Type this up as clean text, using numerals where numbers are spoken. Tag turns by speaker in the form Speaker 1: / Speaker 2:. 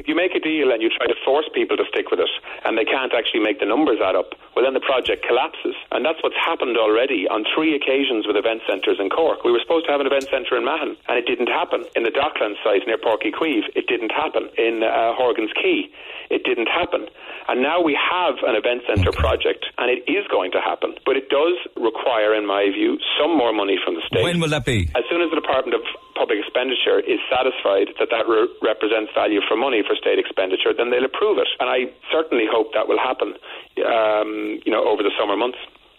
Speaker 1: if you make a deal and you try to force people to stick with it and they can't actually make the numbers add up, well then the project collapses. And that's what's happened already on 3 occasions with event centres in Cork. We were supposed to have an event centre in Mahon and it didn't happen. In the Docklands site near Páirc Uí Chaoimh, it didn't happen. In Horgan's Quay, it didn't happen. And now we have an event centre project and it is going to happen. But it does require, in my view, some more money from the state.
Speaker 2: When will that be?
Speaker 1: As soon as the Department of Public Expenditure is satisfied that represents value for money for state expenditure, then they'll approve it. And I certainly hope that will happen, over the summer months.